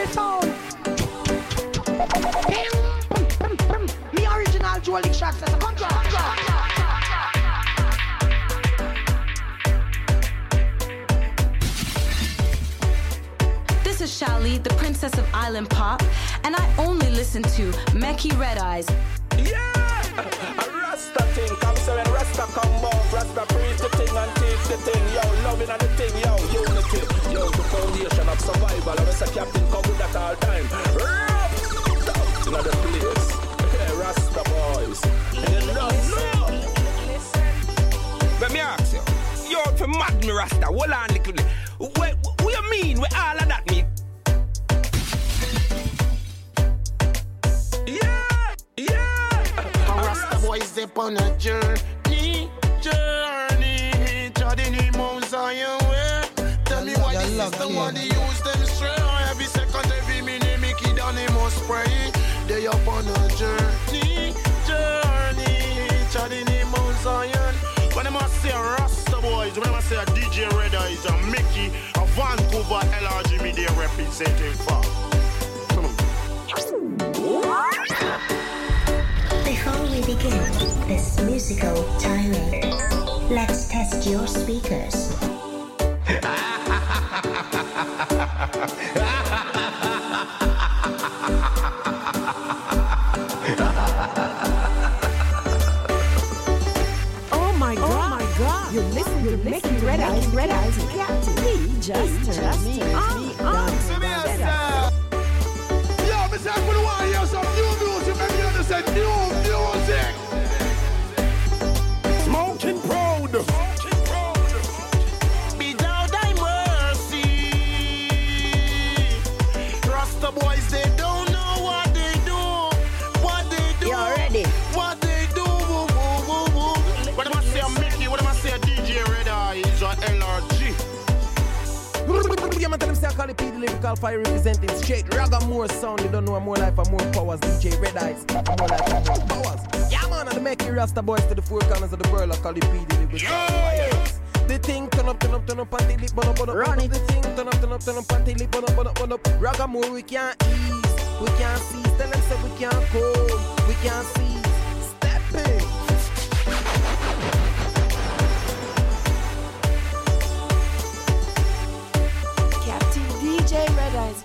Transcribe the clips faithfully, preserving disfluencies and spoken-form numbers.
the town. Me original Jolly shots as a contra. This is Shali, the princess of Island Pop, and I only listen to Meki Red Eyes. Yeah! A Rasta thing, come so when Rasta come off, Rasta preach the thing and teach the thing, yo, loving and the thing, yo, unity, yo, the foundation of survival, and Mister Captain come with that all time. Rough! Down to the place, hey, Rasta boys, and you know, no! Let me ask you, yo, for mad me Rasta, hold on little bit, what, what you mean with all of that mean? Boys they on a journey, journey, treading in Mount Zion way. Tell me why this is the one they use them straight. Every second, every minute, make it down, they must pray. They up on a journey, journey, treading in Mount Zion. When I must say a Rasta boys, when I must say a D J Red Eyes, a Mickey, a Vancouver L R G me they representing for. Before we begin this musical tirade, let's test your speakers. Oh my God! Oh my God! You listen, you listen to Red Eyes, Red Eyes, Captain. He just turns me on. Yo, Mister I'm gonna want to hear some new music. Maybe you understand new music. Smoking proud. Without thy mercy, Rasta boys they don't know what they do, what they do. You ready? What they do. Woo, woo, woo, woo. What am I say, Mickey? What am I say, D J Red Eyes or L R G? Yeah, man, tell them say I call it P, the lyrical fire representing straight ragga more sound. You don't know more life and more powers. D J Red Eyes, more life and more powers. Yeah, man, and the make you Rasta boys to the four corners of the world. I call it P, the lyrical fire. The thing turn up, turn up, turn up until it burn up, burn up, burn up. The thing turn up, turn up, turn up until it burn up, burn up, burn up. Ragga more we can't ease, we can't seize. Tell them say we can't come, we can't seize. Step in. D J Red Eyes.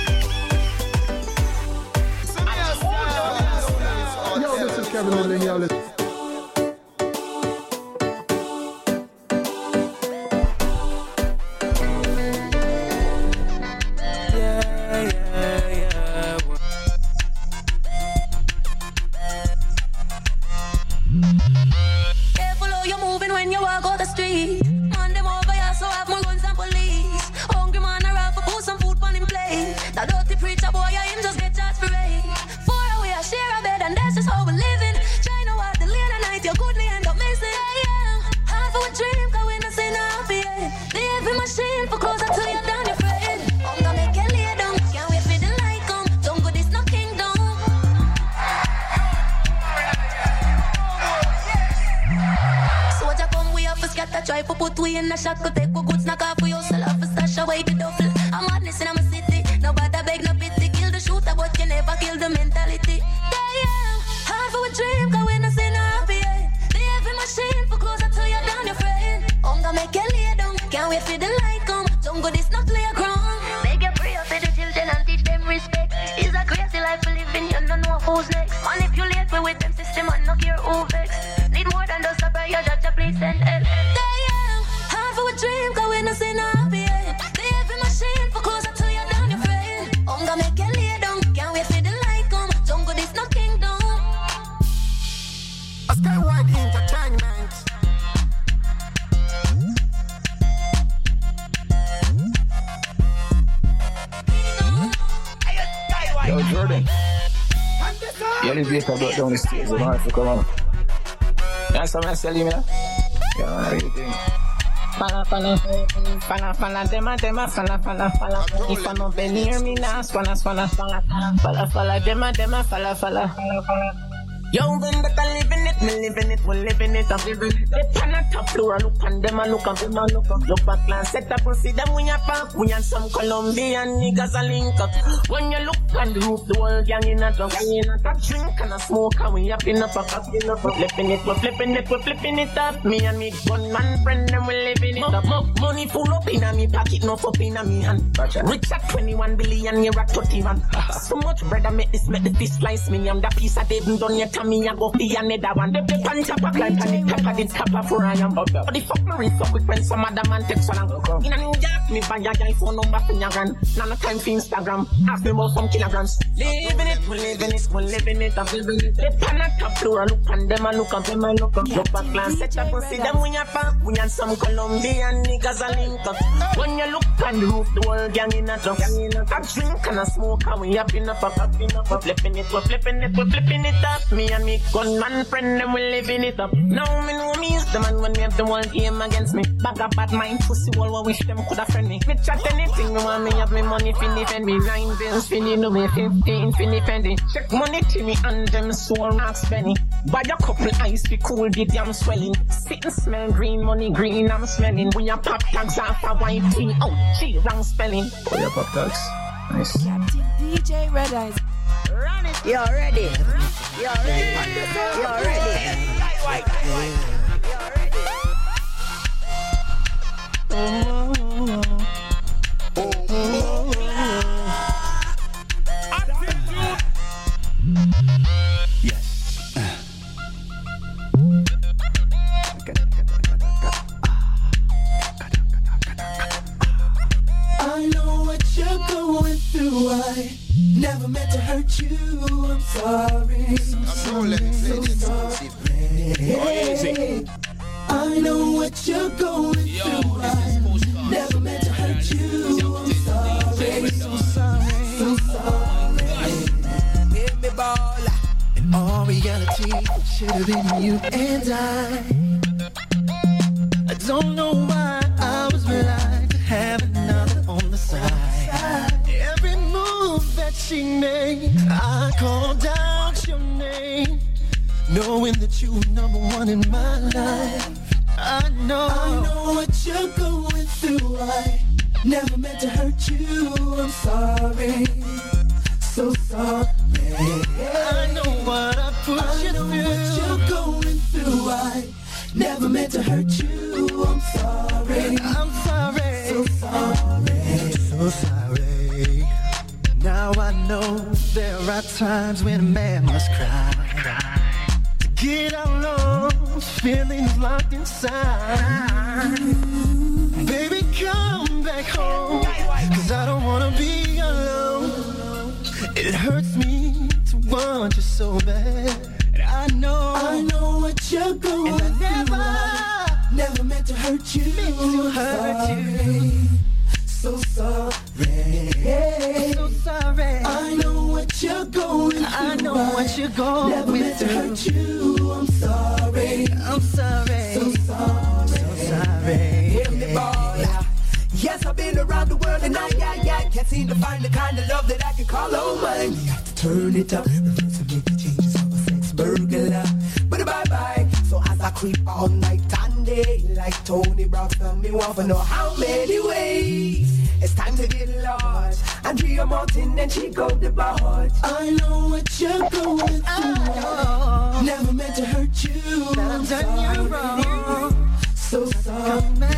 Yo, this is Kevin Lilly. Yo, listen. Careful how you're moving when you walk out the street. Man, them over here, so have more guns and police. Hungry man, a rap, put some food on him plate. That dirty preacher boy, I him just get charged for rape. Four away, I share a bed, and that's just how we're living. Trying to walk the lane at night, you couldn't end up missing. I am half of a dream, cause when I say no happy, the heavy machine for closer to you than your friend. I'm gonna make you lay down, can't wait for the light come. Don't go this no kingdom. So what you come, we have to scatter, try to put we in a shackle. Take a good snack off for yourself, have to stash away the duffel. I'm madness in my city, nobody beg no pity. Kill the shooter, but you never kill the mentality. Damn, hard for a dream, cause when I say no happy, the heavy machine for closer to you than your friend. I'm gonna make you lay down, can't wait for the light come. Don't go this not playground. Make you pray for the children and teach them respect. It's a crazy life we live in, you don't know who's next. Manipulate me with them system and not care who vex. Need more than just a prayer, judge, please send help. Damn, hard for a dream, cause when I say no happy, the heavy machine for closer to you than your friend. I'm gonna make you lay down, can't wait for the light come. Don't go this no kingdom. A Skywide Entertainment. Yo, Jordan. Yeah, this vehicle got down the stairs. You don't have to come on. You know something I tell you, man? Yeah, man, everything. Fala, fala, fala, fala, dema, dema, fala, fala, fala. If I don't believe me now, fala, fala, fala, fala, fala, dema, dema, fala, fala, fala. Yo, when that I living it, me living it, we living it, I'm living it. They pan at top floor, look on them, I look on them, I look up. Look back, land, set up and see them when you park. We and some Colombian niggas a link up. When you look on the roof, the whole gang in a drunk. Gang in a top drink and a smoke, and we up in a pack, up in a pack. We're flipping it, we're flipping it, we're flipping it up. Me and me gunman friend, and we living it up. Money full up in a me pocket, no fuck in a me hand. Rich at twenty-one billion, you're at thirty-one. So much bread, I make this, make the fish slice me. I'm that piece I didn't done yet. Me a go for another one. The the pan chop a climb and the top of the top of where I am. But the fuck me ring fuck with when some other man takes along. In a New York, me buy a guy phone number for your grand. None of time for Instagram. Ask me about some kilograms. Living it, we living it, we living it, I'm living it. The pan a top floor, look on them, I look on them, I look up. Look back, glance, set up and see them when you park. We and some Colombian niggas a link up. When you look on the roof, the whole gang in a drunk. A drink and a smoke, and we up in a fuck, up in a fuck. Flipping it, we're flipping it, we're flipping it up. Me and me gunman friend, them we living it up. Now me know me is the man when me have the one aim against me. Bag a bad mind, pussy all what wish them coulda friend me. Me chat anything, me want me have me money fin defend me. Nine bills fin you know me, fifteen fin defend. Check money to me and them soul ask penny. Buy a couple ice be cool, the damn swelling. Sit and smell green money, green I'm smelling. We a pop tags off a white tea, oh gee, wrong spelling. Oh yeah, pop tags, nice. Captain D J Red Eyes. Run it. You're ready. You're ready. You're ready. White, white, white. You're ready. Oh, oh, oh, yes. I know what you're going through. I never meant to hurt you. I'm sorry. I'm so, so sorry. I know what you're going through. I never meant to hurt you. I'm sorry. So sorry. So sorry. Baby ball. In all reality, should have been you and I. I don't know why I was blind to have another on the side. Every move that she made, I called out your name, knowing that you were number one in my life. I know, I know what you're going through. I never meant to hurt you. I'm sorry, so sorry. I know what I put I you know through. What you're going through. I never meant to hurt you. I'm sorry. I'm sorry. So sorry. So sorry. Now I know there are times when a man must cry, cry. To get out those feelings locked inside. Baby, come back home, 'cause I don't wanna be alone. It hurts me to want you so bad. And I know, I know what you're going and I never, through. Never meant to hurt you. Meant to hurt you. So sorry. So sorry. I know what you're going through. I know what you're going never through. Never meant to hurt you. I'm sorry. I'm sorry. So sorry. So sorry. Hear me, baller. Yes, I've been around the world and I, I, I can't seem to find the kind of love that I can call on mine. You have to turn it up, refuse to make the changes of a sex burglar. But bye bye. So as I creep all night and day, like Tony Braxton, me want to know how many ways it's time to get lost. Andrea Martin and Chico the Bard. I know what you're going through. Never meant to hurt you. I've done you wrong. So sorry.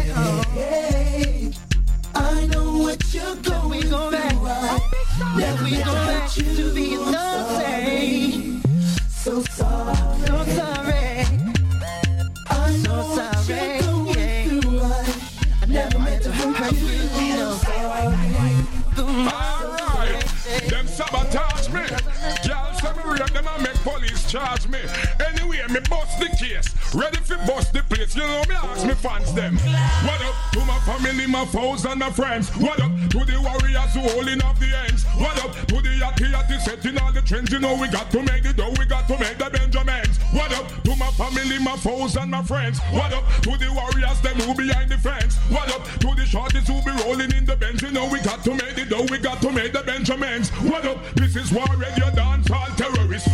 Hey, I know what you're going through. Never meant to hurt you. To be nothing. So sorry. So sorry. I know what you're going through. I never meant to hurt you. No sorry. Alright, them sabotage me. Y'all say me rape them and make police charge me. Anyway, me bust the case. Ready for bust the place. You know me ask me fans them. What up to my family, my foes and my friends? What up to the warriors who holding up the ends? What up to the yachty yachty setting all the trends? You know we got to make the dough, we got to make the Benjamins. What up to my family, my foes and my friends? What up to the warriors them who behind the fence? What up to the shorties who be rolling in the bench? You know we got to make the dough, we got to make the Benjamins. What up? This is war radio dance all terrorists.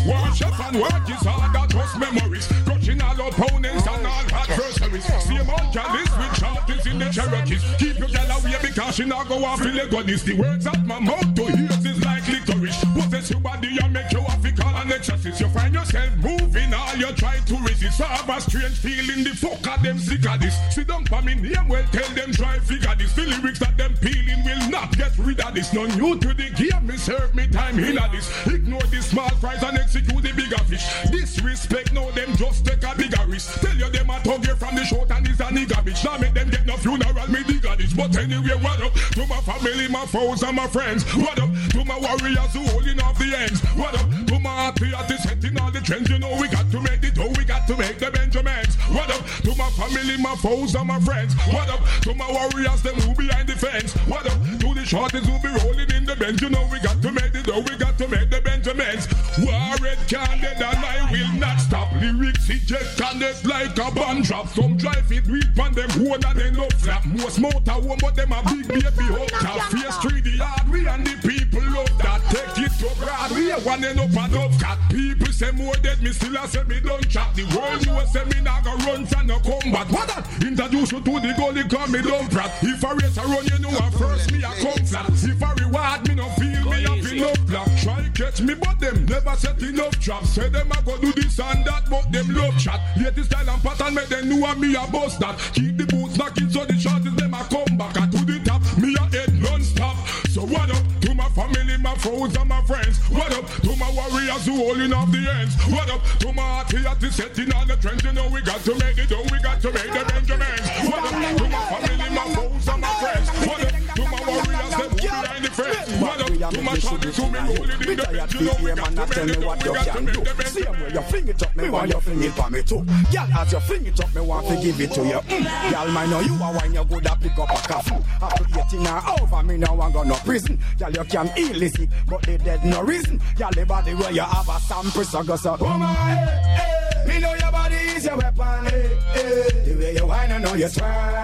Wash up and work is hard, that just memories. Crushing all opponents and all adversaries. Same old calice with charges in the Cherokees. Keep your gal away because she not go off in the goddess. The words out my mouth to ears is like licorice. Possess your body and make you have to call an exorcist. You find yourself moving all you try to resist. So have a strange feeling, the fuck of them sick of this. Sit down for me name, well tell them try figure this. The lyrics that them peeling will not get rid of this. No new to the game, me serve me time in a this. Ignore the small fries and execute the bigger fish. Disrespect, no them just take a bigger risk. Tell you them a tug you from the short and is a nigga bitch. Now make them get no funeral, me digger this. But anyway, what up to my family, my foes and my friends? What up to my warriors who holding off the ends? What up to my artists setting all the trends? You know we got to make the dough, we got to make the Benjamins. What up to my family, my foes and my friends? What up to my warriors, them who behind the fence? What up to the shorties who be rolling in the bench? You know we got to make the dough, we got to make the Benjamins. Warred candid and I will not stop. Lyrics eject candid like a bomb drop. Some drive it weak on them one and they love flap. Most motor one but them a big baby hook top. Face three the hard we and the people love that. Take it to broad we one end up and up cat. People say more dead me still a say me don't chat. The world you say me not go run from no combat. What that? Introduce you to the goalie call me don't prat. If I race a run you know at first me a come flat. If I reward me no feel me a feel no black. Try catch me but them never set enough traps. Say them a go do this and that but them love chat. Latest style and pattern make them know me a bust that. Keep the boots knocking so the shorties them a come back. And to the top me a head non-stop. So what up to my family, my foes and my friends? What up to my warriors who holding off the ends? What up to my artists setting on the trends? You know we got to make it done, we got to make the Benjamins. What up to my family, my foes and my friends? What up to my warriors them who behind the fence? What up to my shorties who be holding in the bench? You know we got to make it done, we got to make the Benjamins. See where you fling it up, me want you fling it for me too. Girl, as you fling it up, me want to give it to you. Mm. Girl, I know you are when you good at pick up a coffee. After eighteen or over, me now I go no prison. Girl, you can heal it, but they dead no reason. Girl, the body where you have a sample, so go so. Oh my, hey, hey. Me know your body is your weapon. Hey, hey. The way you whine, I know you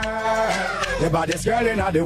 swear. The baddest girl in the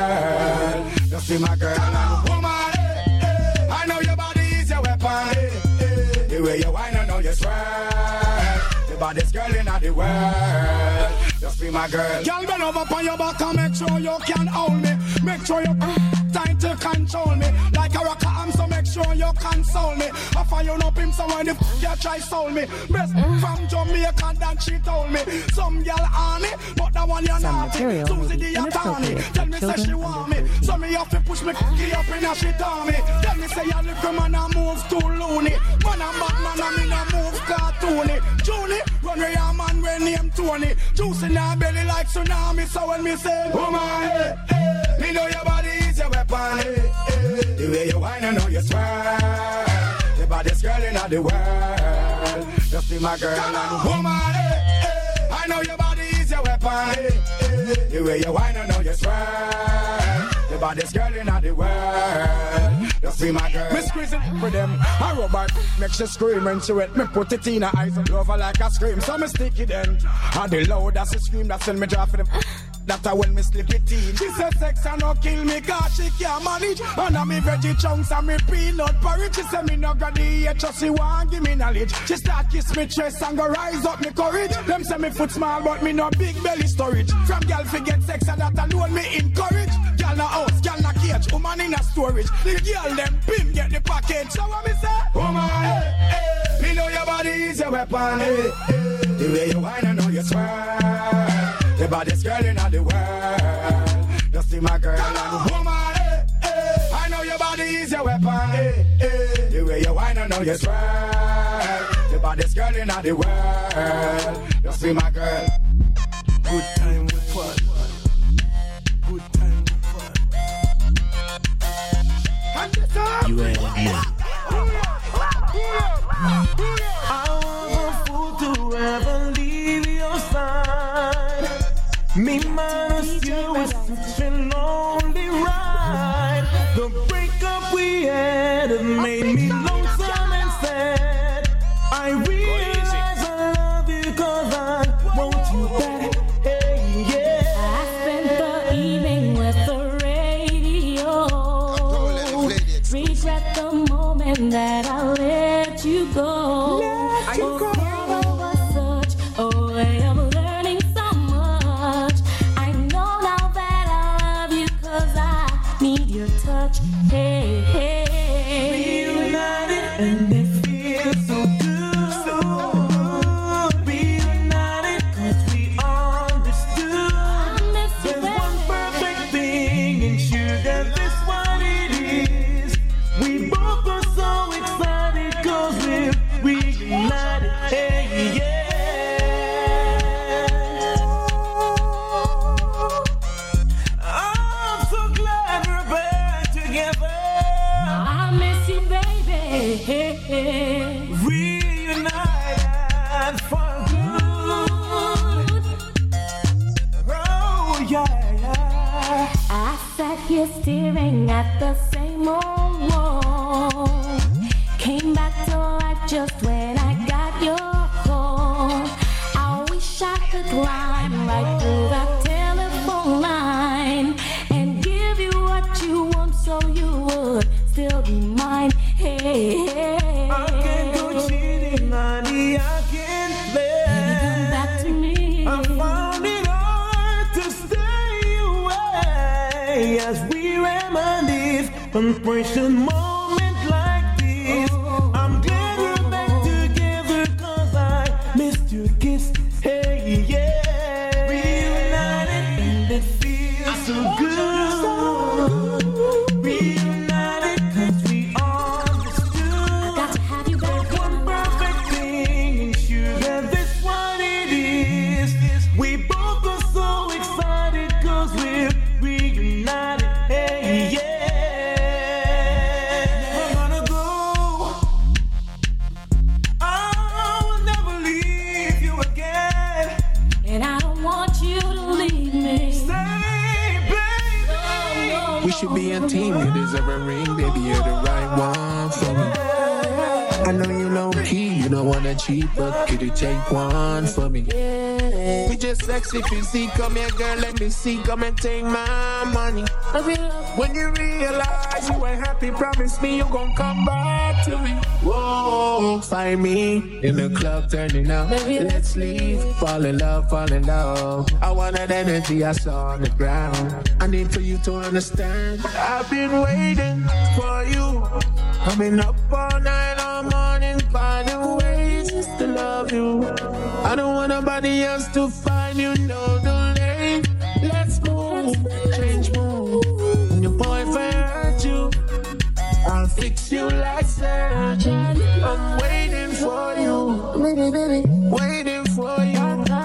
world. Just see my girl and woman. Hey, hey. I know your body is your weapon. Hey, hey. The way you whine, I know you swear. The baddest girl in the world. Just be my girl. Girl, bend over on your back and make sure you can hold me. Make sure you time to control me. Like a rocker, I'm so make sure you console me. I find you up him somewhere the f*** you try soul me. Best from Jamaica than she told me. Some girl on it, but that one you're naughty. Susie the attorney, tell me say she want me. So me have to push me cookie up in a shit on me. Tell me say you little man a move too loony. Man a bad man a me a move cartoony. Julie, run with your man when name Tony. Juice in her belly like tsunami. So when me say, oh my, hey, hey, me know your body is your weapon. Hey, hey. The way you whine, I know you swear. The baddest girl in the world. Just be my girl and woman. Hey, hey. I know your body is your weapon. Hey, hey. The way you whine, I know you swear. The baddest girl in the world. Just be my girl. Me squeeze it for them. I robot makes you scream and she wet. Me put it in her eyes and love her like a scream. So me stick it in. And the loud as she scream, that's when me drop for them. That's how when me slip it in. She said sex and no kill me cause she can't manage. And I'm me veggie chunks and me peanut porridge. She said me no graduate just she want give me knowledge. She start kiss me chest and go rise up me courage. Them say me foot small but me no big belly storage. From girl forget sex and that alone me encourage. Girl na house, girl na cage, woman in a storage. The girl them pim get the package. So what me say? Woman, hey, hey. Me know your body is your weapon. Hey, hey. The way you whine I know you swear. The baddest girl in the world. Just see my girl and woman. Hey, hey. I know your body is your weapon. Hey, hey. The way you whine, I know you swear. The baddest girl in the world. Just see my girl. Good time with fun. Good time with fun. You ain't here. I want a fool to ever leave your side. Me minus you is such a lonely ride. The breakup we had have made me lonesome and sad. I realize I love you cause I want you back. Hey, yeah. I spent the evening with the radio. Regret the moment that I let let you go. Let you go. Never was such a way of learning so much. I know now that I love you 'cause I need your touch. Hey, hey, hey. Reunited and it feels so good, so good. Reunited 'cause we understood. There's one perfect thing and sure that this what it is. We both are so excited 'cause we're reunited. Hey, yeah. I'm so glad we're back together. I miss you, baby. Reunited for good. Oh, yeah, yeah. I sat here staring at the same old wall. Came back to life just when I got your call. I wish I could climb right through that telephone line and give you what you want so you would still be mine. Hey, hey. I can't go cheating, honey, I can't play. Come back to me. I found it hard to stay away as we reminisce on precious moment like this. I'm glad we're back together 'cause I missed your kiss. Hey, yeah. Reunited and it feels so good. Reunited 'cause we understood. Got to have you back. One perfect thing and sure that this what it is. We both are so excited 'cause we're reunited. Hey, yeah. Never gonna go. I will never leave you again. And I don't want you to leave me. Stay, baby. We should be a team, you deserve a ring, baby, you're the right one for me. I know you low key, you don't wanna cheat, but could you take one for me? We just sexy physique, come here girl, let me see, come and take my money. When you realize you ain't happy, promise me you gon' come back to me. Whoa, find me in the club turning up, let's leave, fall in love, fall in love. I want that energy I saw on the ground, I need for you to understand. I've been waiting for you, coming up all night, all morning, finding ways to love you. I don't want nobody else to find you, no delay. Let's move, change move. When your boyfriend hurt you, I'll fix you like surgeon. I'm waiting for you, baby, baby, waiting for you.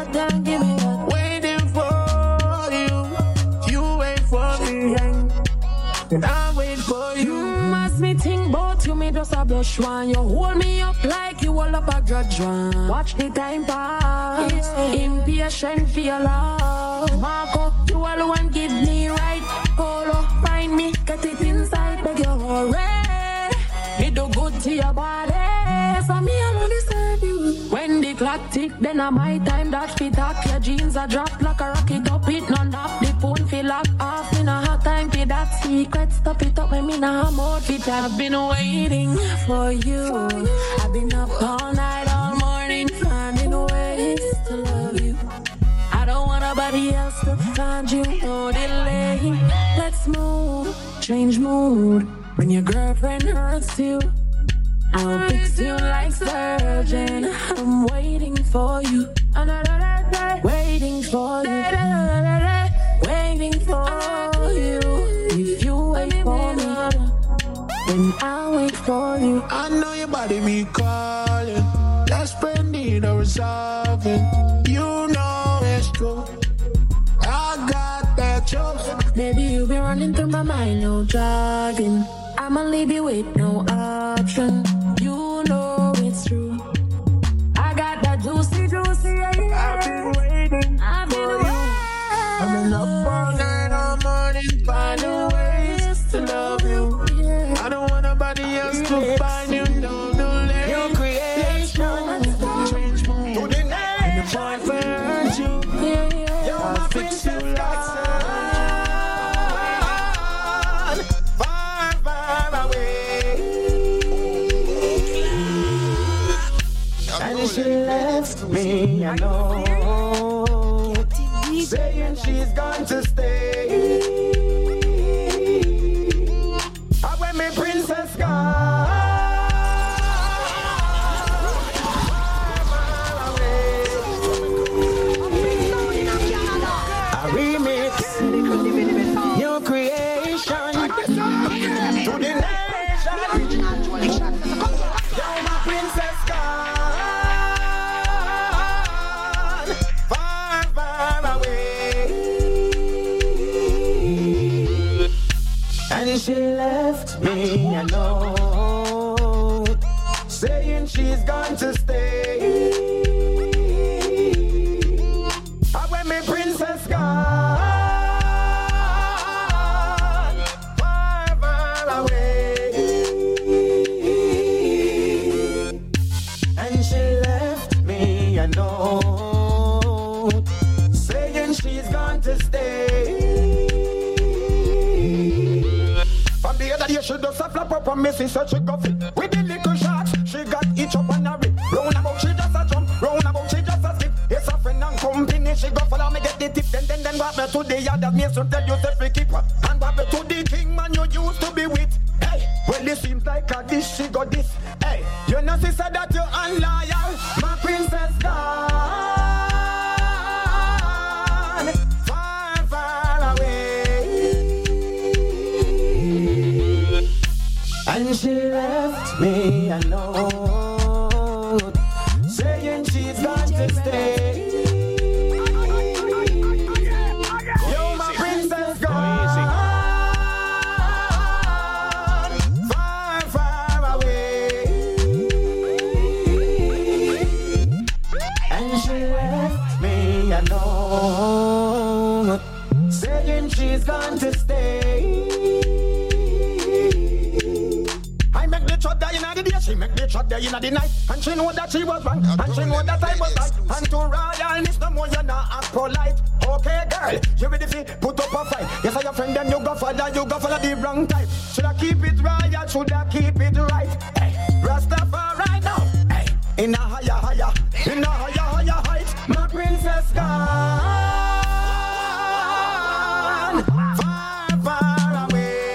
Waiting for you, you wait for me, and I wait for you. As me think about you, me just a blush one. You hold me up like you all up a grudge one. Watch the time pass, yeah. Impatient for your love. Marco, you alone give me right. Polo, find me, get it inside, beg you hurry. Me do good to your body, so me I know deserve you. When the clock tick, then I my time that fit up. Your jeans are drop like a rocket up, it none up. The phone feel lock off, in a hot time for that secret. Stop it up when me nah more fit. I've been waiting for you. I've been up all night, all morning, finding ways to love you. I don't want nobody else to find you, no delay. Let's move, change mood. When your girlfriend hurts you, I'll fix you like surgeon. I'm waiting for you, waiting for you, waiting for you. If you wait for me, then I'll wait for you. I know your body be calling, that's pending or resolving. You know it's true, I got that choice. Baby, you be running through my mind, no jogging. I'ma leave you with no option. You know it's true. I got that juicy, juicy, yeah. I've been waiting I've been for you. I've been up all night, all morning, finding ways to love you. I don't want nobody else to find you, no delay. Your creation, change mood. to the night. And your boyfriend hurt you, I'll fix you like Far, far away. I know. Saying she's gone to stay. And when my princess gone, a remix, new creation to the nation. Yo, my princess gone, far, far away. And she left me alone, saying she's gone to stay. And when my princess gone, far, far away. And she left me alone, saying she's gone to stay. From the other day, she does a flap up on Missy, so she go fit with the little shots. She got each up on her rib. Round about, she just a jump. Round about, she just a skip. It's a friend and company. She go follow me, get the tip. Then, then, then, walk me to the yard. That means to tell you the free keeper. And walk me to the king man you used to be with. Hey, well, it seems like a this, she got this. Hey, you know, she said that you're unloyal. My princess gone, far, far away. And she left me alone, saying she's got to stay. Yo, my princess gone, far, far away. And she left me alone, saying she's gone to stay. She make the shot there in the night, and she know that she was wrong, and she know that I was right. And to royalness, no more you're not act polite. Okay, girl, you ready to put up a fight? Yes, I your friend, then you go follow, you go follow the wrong type. Should I keep it royal? Should I keep it right? Hey, Rastafari now. Hey, in a higher, higher, in a higher, higher height. My princess gone, far, far away.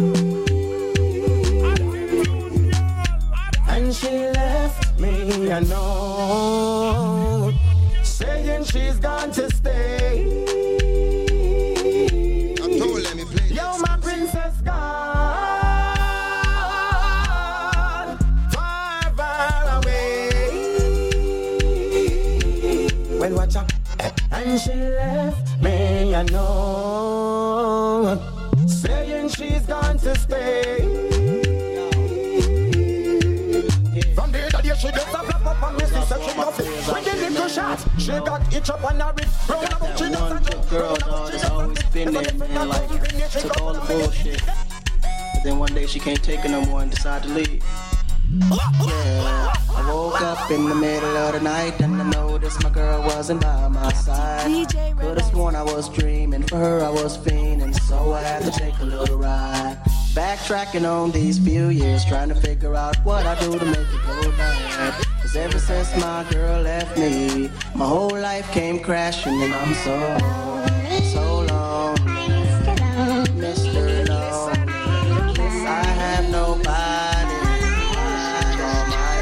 And she left me alone, saying she's gone to stay. I'm told, let me play. Yo, my princess gone, far, far away. Well, watch out. And she left me alone, saying she's gone to stay. She just a flap up and Missy said she got it. When the little shots, she got itch up on her wrist. Round about, she just a jump. Girl, dog, that's always been there, man. Like, took all the bullshit. But then one day she can't take it no more and decided to leave. Yeah, I woke up in the middle of the night and I noticed my girl wasn't by my side. Could've sworn I was dreaming, for her I was fiending, so I had to take a little ride. Backtracking on these few years, trying to figure out what I do to make it go bad. Cause ever since my girl left me, my whole life came crashing and I'm so, so long, Mister Lonely. I have nobody on my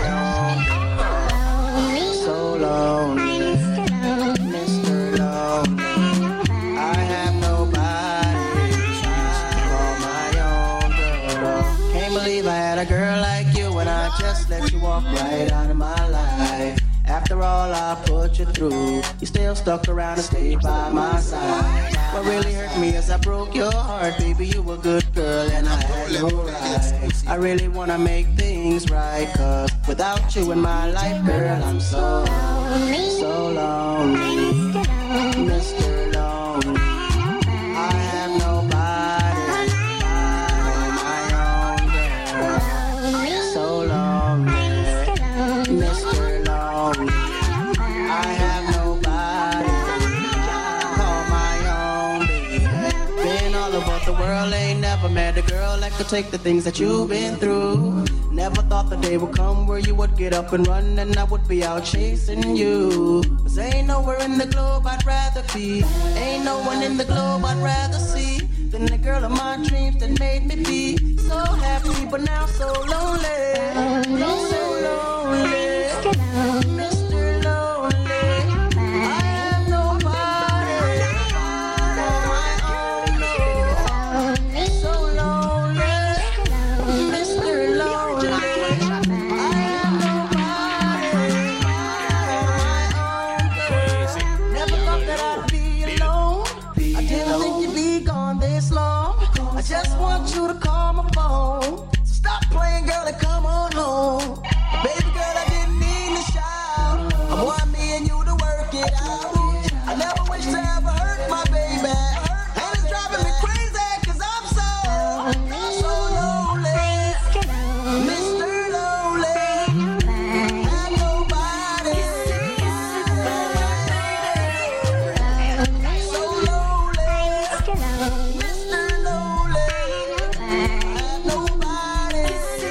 own. So lonely, Mister Lonely. I have nobody on my own, girl. Can't believe I had a girl like you and I just let you walk right out of my life. After all I put you through, you still stuck around and stayed by my side. What really hurt me is I broke your heart, baby. You were a good girl and I had no right. I really wanna make things right, cause without you in my life, girl, I'm so, so lonely, Mister Lonely. I have nobody on my own, girl. So lonely, Mister Lonely. I have nobody on my own, baby. Been all over the world, ain't never met a girl that could take the things that you've been through. Never thought the day would come where you would get up and run and I would be out chasing you. Cause ain't nowhere in the globe I'd rather be. Ain't no one in the globe I'd rather see than the girl of my dreams that made me be so happy, but now so lonely. So lonely. Mister Lonely. I have nobody on my own. No. So lonely. Mister Lonely. I have nobody on my own. Never thought that I'd be alone. I didn't think you'd be gone this long. I just want you to call my phone. Stop playing, girl, and come on home. Baby girl, I didn't mean to shout. I want me and you to work it out. I never wish to ever hurt my baby. And it's driving me crazy, cause I'm so, so lonely. Mister Lonely. Have nobody. So lonely. Mister Lonely. Have nobody.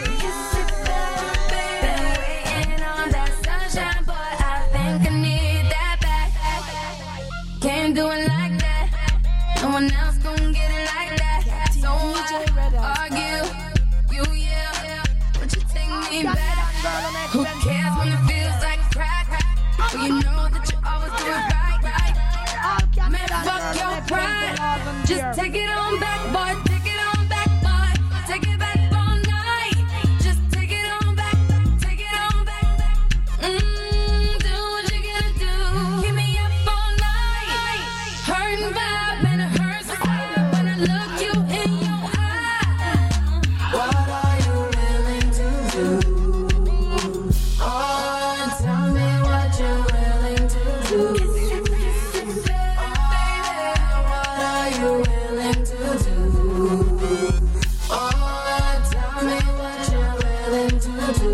Waiting on that sunshine, boy, I think I need that back. Can't do it like that. No one else gon' get it like that. So I argue, you yeah, but you take me back. Who cares when it feels like crack? Well, you know that you always do it right, right. Man, fuck your pride. Just take it on back, boy. Take it on back, boy. Take it back all night. Just take it on back. Take it on back. Mmm, do what you gotta do. Keep me up all night. Hurting vibe and it hurts when I look you in your eye. What are you willing to do? Oh, tell me what you're willing to do. What are you willing to do? Oh, tell me what you're willing to do.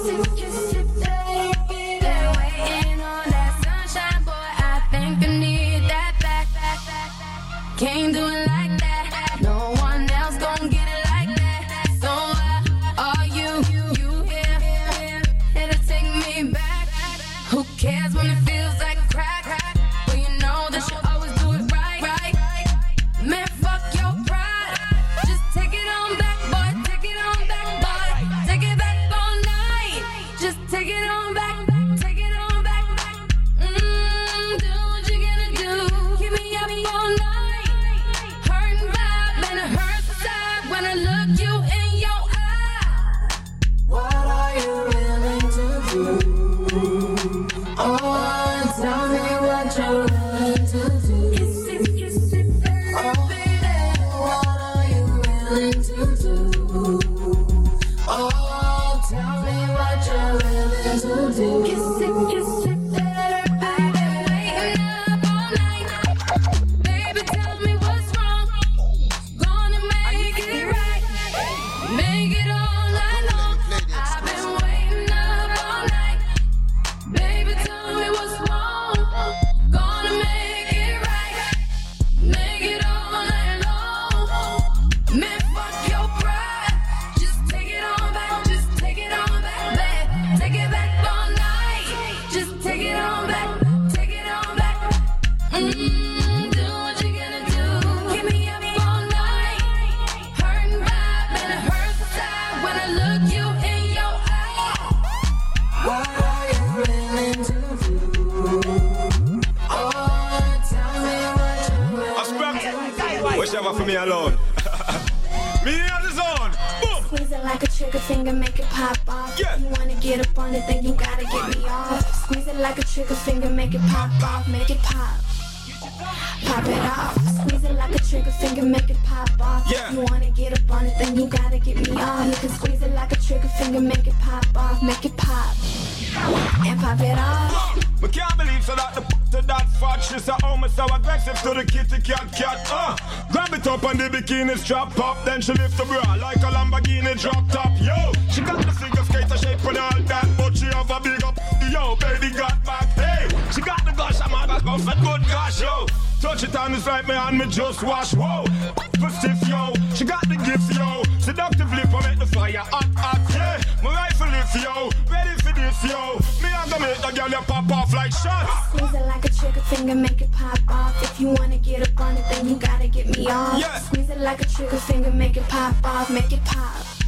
They're waiting on that sunshine, boy. I think I need that back. Can't do it like that. No one else gon' get it like that. So why are you, you here, here to take me back? Who cares when it feels like crack? Well, you know that you always do it right, right. Man, fuck your pride. Just take it on back, boy. Take it on back, boy. Take it back all night. Just take it on back. Take it on back. Mmm, do what you gotta do. Keep me up all night. Hurting vibe and it hurts inside when I look you in your eye. What are you willing to do? Oh, tell me what you're willing to do. Oh, baby, what are you willing to do? Oh, tell me what you're willing to do. I've been waiting up all night. Baby, tell me what's wrong. Gonna make it right. Make it all night long. I've been waiting up all night. Baby, tell me what's wrong. Gonna make it right. Make it all night long. Man, fuck your pride. Just take it on back. Just take it on back, babe. Take it back all night. Just take it on back. Take it on back. Mmm, do what you gotta do. Keep me up all night. Hurting vibe and it hurts inside when I look you in your eye. What are you willing to do? Oh, tell me what you're willing to do. Wish ever for me alone. Me on the zone. Boom. Squeeze it like a trigger finger, make it pop off. Yeah. If you wanna get up on it, then you gotta get me off. Squeeze it like a trigger finger, make it pop off, make it pop. Pop it off. Squeeze it like a trigger finger, make it pop off. Yeah. If you wanna get up on it, then you gotta get me off. You can squeeze it like a trigger finger, make it pop off, make it pop. And pop it off. We can't believe so that the p- to that fat. She's so almost so aggressive to the kitty cat cat. Uh, grab it up and the bikini strap up. Then she lift the bra like a Lamborghini drop top. Yo, she got the figure skater shape and all that, but she have a big up. Yo, baby got back. Hey, she got the gush. I'm out of comfort. Good gosh, yo. Touch it on this right, me and me just wash. Whoa, for stiff, yo. She got the gifts, yo. Seductive lip, I make the fire hot, hot. Yeah, girl, you pop off like shots. Squeeze it like a trigger finger, make it pop off. If you wanna get up on it, then you gotta get me off. Yeah. Squeeze it like a trigger finger, make it pop off, make it pop.